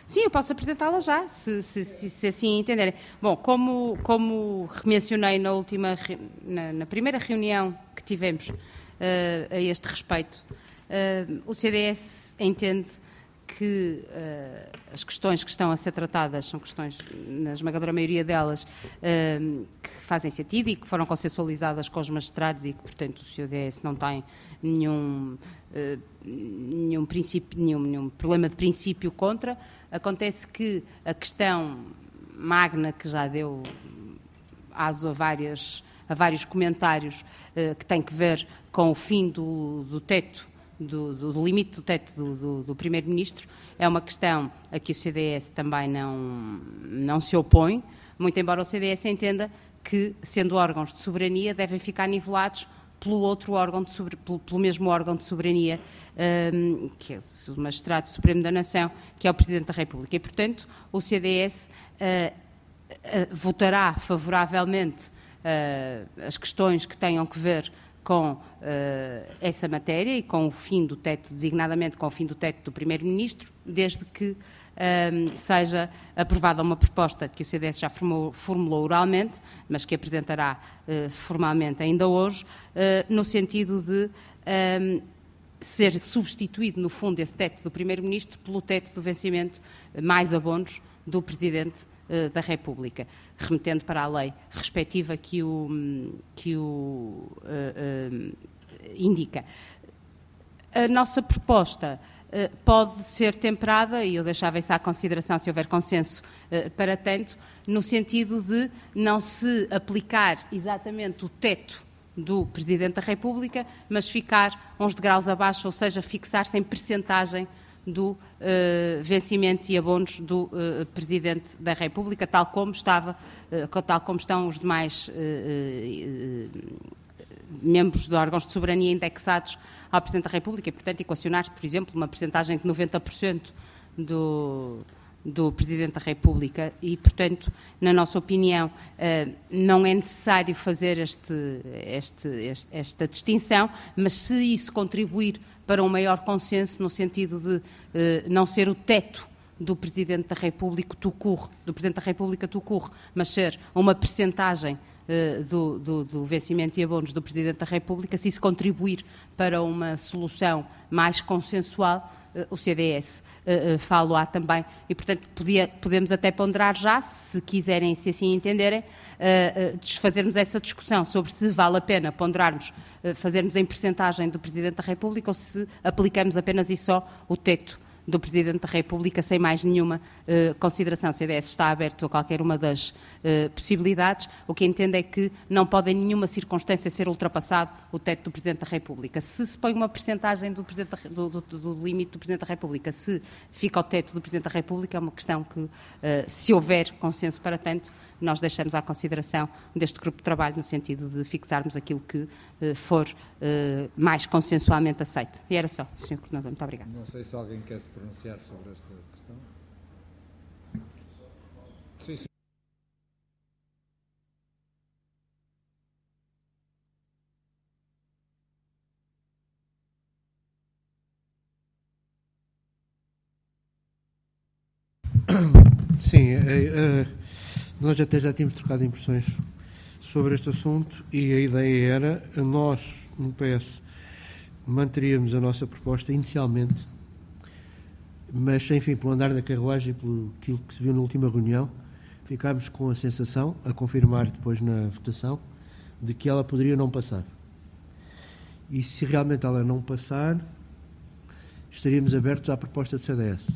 Sim, eu posso apresentá-la já, se assim entenderem. Bom, como mencionei na primeira reunião que tivemos a este respeito, o CDS entende que as questões que estão a ser tratadas são questões, na esmagadora maioria delas, que fazem sentido e que foram consensualizadas com os magistrados e que, portanto, o CDS não tem nenhum problema de princípio contra. Acontece que a questão magna, que já deu aso a vários comentários, que tem que ver com o fim do teto, do limite do teto do Primeiro-Ministro, é uma questão a que o CDS também não se opõe, muito embora o CDS entenda que, sendo órgãos de soberania, devem ficar nivelados pelo mesmo órgão de soberania, que é o Magistrado Supremo da Nação, que é o Presidente da República. E, portanto, o CDS votará favoravelmente as questões que tenham que ver com essa matéria e com o fim do teto, designadamente com o fim do teto do Primeiro-Ministro, desde que seja aprovada uma proposta que o CDS já formulou oralmente, mas que apresentará formalmente ainda hoje, no sentido de ser substituído, no fundo, esse teto do Primeiro-Ministro pelo teto do vencimento mais abonos do Presidente da República, remetendo para a lei respectiva que o indica. A nossa proposta pode ser temperada, e eu deixava isso à consideração se houver consenso para tanto, no sentido de não se aplicar exatamente o teto do Presidente da República, mas ficar uns degraus abaixo, ou seja, fixar-se em percentagem do vencimento e abonos do Presidente da República, tal como estão os demais membros de órgãos de soberania indexados ao Presidente da República e, portanto, equacionar, por exemplo, uma percentagem de 90% do Presidente da República e, portanto, na nossa opinião, não é necessário fazer esta distinção, mas se isso contribuir para um maior consenso, no sentido de não ser o teto do Presidente da República tout court, mas ser uma percentagem do vencimento e abonos do Presidente da República, se isso contribuir para uma solução mais consensual, o CDS falo-á também e, portanto, podemos até ponderar já, se quiserem, se assim entenderem, desfazermos essa discussão sobre se vale a pena ponderarmos, fazermos em percentagem do Presidente da República ou se aplicamos apenas e só o teto do Presidente da República, sem mais nenhuma consideração. O CDS está aberto a qualquer uma das possibilidades. O que entendo é que não pode em nenhuma circunstância ser ultrapassado o teto do Presidente da República. Se põe uma percentagem do limite do Presidente da República, se fica o teto do Presidente da República, é uma questão que, se houver consenso para tanto, nós deixamos à consideração deste grupo de trabalho, no sentido de fixarmos aquilo que for mais consensualmente aceito. E era só, Sr. Coordenador. Muito obrigada. Não sei se alguém quer se pronunciar sobre esta questão. Sim, sim. Sim, nós até já tínhamos trocado impressões sobre este assunto e a ideia era, nós, no PS, manteríamos a nossa proposta inicialmente, mas, enfim, pelo andar da carruagem e pelo aquilo que se viu na última reunião, ficámos com a sensação, a confirmar depois na votação, de que ela poderia não passar. E se realmente ela não passar, estaríamos abertos à proposta do CDS.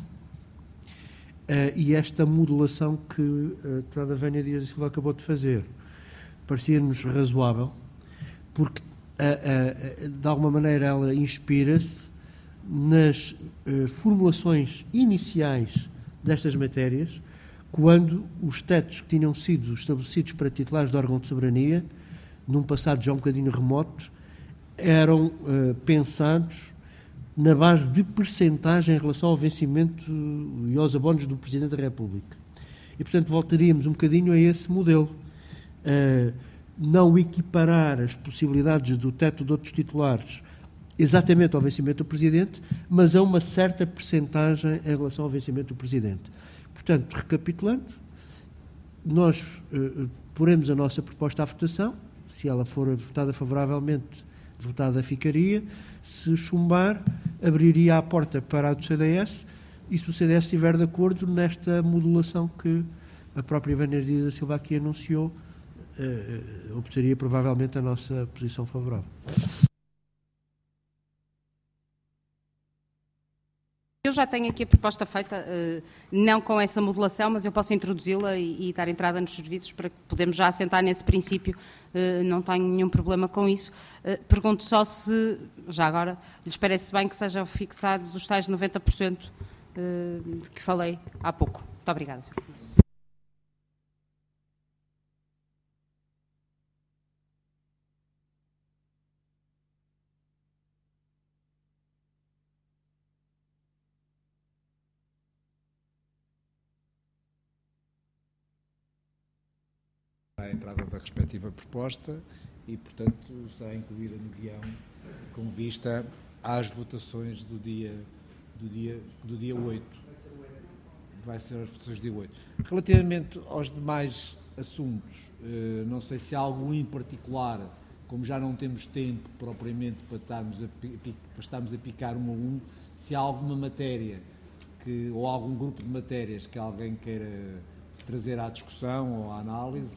E esta modulação que a deputada Vânia Dias da Silva acabou de fazer parecia-nos razoável, porque de alguma maneira ela inspira-se nas formulações iniciais destas matérias, quando os tetos que tinham sido estabelecidos para titulares de órgão de soberania, num passado já um bocadinho remoto, eram pensados na base de percentagem em relação ao vencimento e aos abonos do Presidente da República. E, portanto, voltaríamos um bocadinho a esse modelo. Não equiparar as possibilidades do teto de outros titulares exatamente ao vencimento do Presidente, mas a uma certa percentagem em relação ao vencimento do Presidente. Portanto, recapitulando, nós poremos a nossa proposta à votação. Se ela for votada favoravelmente, votada ficaria. Se chumbar, abriria a porta para a do CDS, e se o CDS estiver de acordo nesta modulação que a própria Bernardina da Silva aqui anunciou, obteria provavelmente a nossa posição favorável. Eu já tenho aqui a proposta feita, não com essa modulação, mas eu posso introduzi-la e dar entrada nos serviços para que podemos já assentar nesse princípio, não tenho nenhum problema com isso. Pergunto só se, já agora, lhes parece bem que sejam fixados os tais 90% de que falei há pouco. Muito obrigada. A entrada da respectiva proposta e, portanto, será incluída no guião com vista às votações do dia 8. Vai ser as votações do dia 8. Relativamente aos demais assuntos, não sei se há algum em particular, como já não temos tempo propriamente para estarmos a picar um a um, se há alguma matéria ou algum grupo de matérias que alguém queira trazer à discussão ou à análise,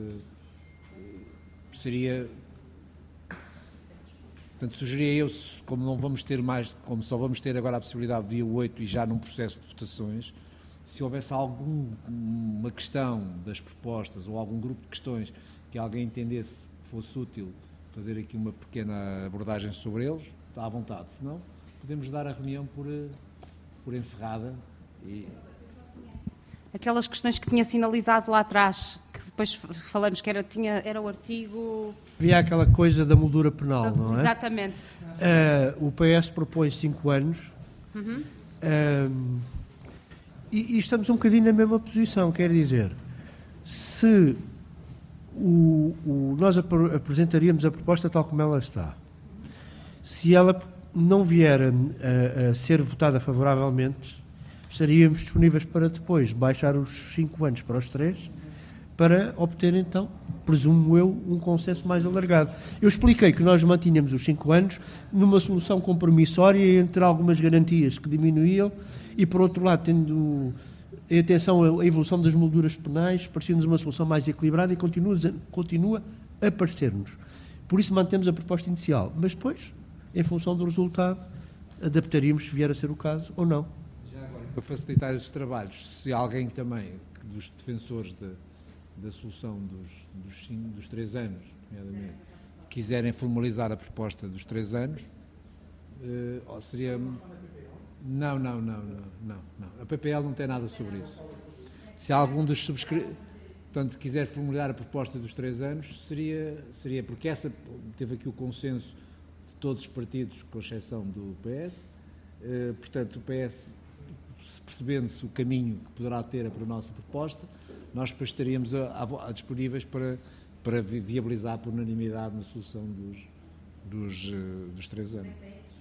seria... Portanto, sugeria eu, como não vamos ter mais, como só vamos ter agora a possibilidade do dia 8 e já num processo de votações, se houvesse alguma questão das propostas ou algum grupo de questões que alguém entendesse que fosse útil fazer aqui uma pequena abordagem sobre eles, está à vontade. Se não, podemos dar a reunião por encerrada e... Aquelas questões que tinha sinalizado lá atrás, que depois falamos que era o artigo... Havia aquela coisa da moldura penal, não é? Exatamente. O PS propõe 5 anos. Uhum. E estamos um bocadinho na mesma posição, quer dizer, se nós apresentaríamos a proposta tal como ela está, se ela não vier a ser votada favoravelmente, estaríamos disponíveis para depois baixar os 5 anos para os 3, para obter então, presumo eu, um consenso mais alargado. Eu expliquei que nós mantínhamos os 5 anos numa solução compromissória entre algumas garantias que diminuíam e, por outro lado, tendo em atenção a evolução das molduras penais, parecia-nos uma solução mais equilibrada e continua a parecer-nos. Por isso mantemos a proposta inicial, mas depois, em função do resultado, adaptaríamos se vier a ser o caso ou não. Para facilitar esses trabalhos, se alguém também, dos defensores da solução dos 3 anos, nomeadamente, quiserem formalizar a proposta dos 3 anos, seria... Não. A PPL não tem nada sobre isso. Se algum dos subscritores, portanto, quiser formular a proposta dos 3 anos, seria porque essa teve aqui o consenso de todos os partidos, com exceção do PS. Portanto, o PS, percebendo-se o caminho que poderá ter para a nossa proposta, nós depois estaríamos disponíveis para viabilizar por unanimidade na solução dos 3 anos.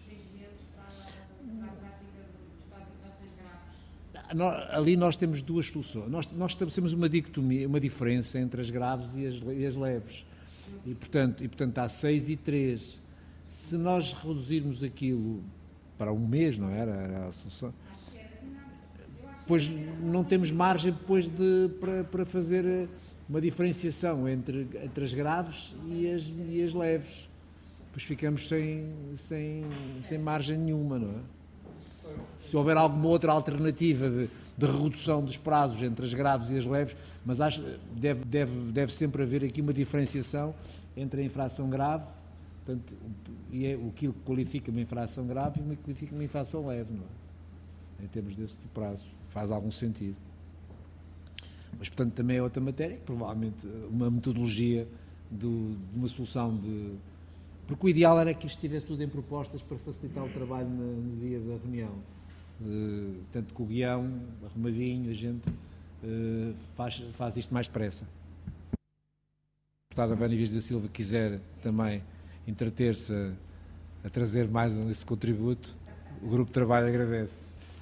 Ali nós temos duas soluções. Nós estabelecemos uma dicotomia, uma diferença entre as graves e as leves. E, portanto, há 6 e 3. Se nós reduzirmos aquilo para um mês, não era a solução, depois não temos margem depois para fazer uma diferenciação entre as graves e as leves. Depois ficamos sem margem nenhuma, não é? Se houver alguma outra alternativa de redução dos prazos entre as graves e as leves, mas acho que deve sempre haver aqui uma diferenciação entre a infração grave, portanto, e é aquilo que qualifica uma infração grave e o que qualifica uma infração leve, não é? Em termos desse prazo. Faz algum sentido. Mas, portanto, também é outra matéria, provavelmente uma metodologia de uma solução de... Porque o ideal era que isto estivesse tudo em propostas para facilitar o trabalho no dia da reunião. Tanto que o guião, arrumadinho, a gente faz isto mais depressa. A deputada Vânia Vaz da Silva quiser também entreter-se a trazer mais esse contributo, o Grupo de Trabalho agradece.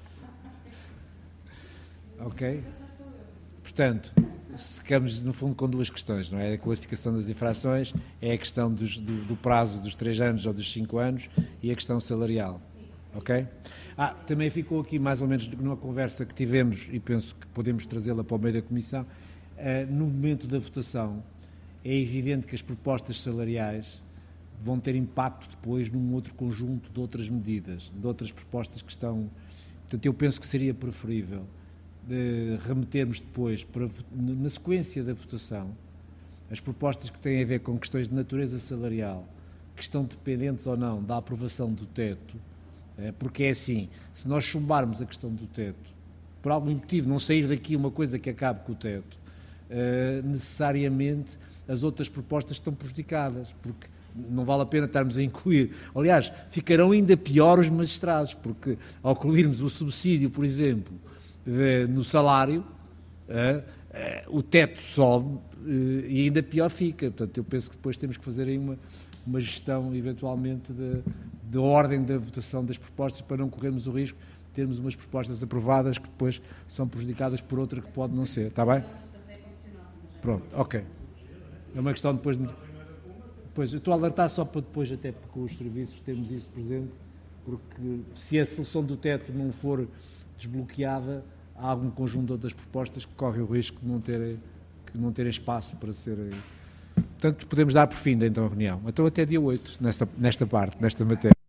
Ok? Portanto, ficamos no fundo com duas questões, não é? A qualificação das infrações, é a questão do prazo dos 3 anos ou dos 5 anos e a questão salarial. Ok? Também ficou aqui mais ou menos numa conversa que tivemos e penso que podemos trazê-la para o meio da Comissão. No momento da votação, é evidente que as propostas salariais vão ter impacto depois num outro conjunto de outras medidas, de outras propostas que estão... Portanto, eu penso que seria preferível remetermos depois, na sequência da votação, as propostas que têm a ver com questões de natureza salarial, que estão dependentes ou não da aprovação do teto, porque é assim, se nós chumbarmos a questão do teto, por algum motivo não sair daqui uma coisa que acabe com o teto, necessariamente as outras propostas estão prejudicadas, porque não vale a pena estarmos a incluir. Aliás, ficarão ainda pior os magistrados, porque ao incluirmos o subsídio, por exemplo, no salário, o teto sobe e ainda pior fica. Portanto, eu penso que depois temos que fazer aí uma gestão, eventualmente, da ordem da votação das propostas, para não corrermos o risco de termos umas propostas aprovadas que depois são prejudicadas por outra que pode não ser. Está bem? Pronto, ok. É uma questão depois... Pois, eu estou a alertar só para depois, até com os serviços, termos isso presente, porque se a solução do teto não for desbloqueada, há algum conjunto de outras propostas que correm o risco de não terem espaço para serem... Portanto, podemos dar por fim, então, a reunião. Então, até dia 8, nesta parte, nesta matéria.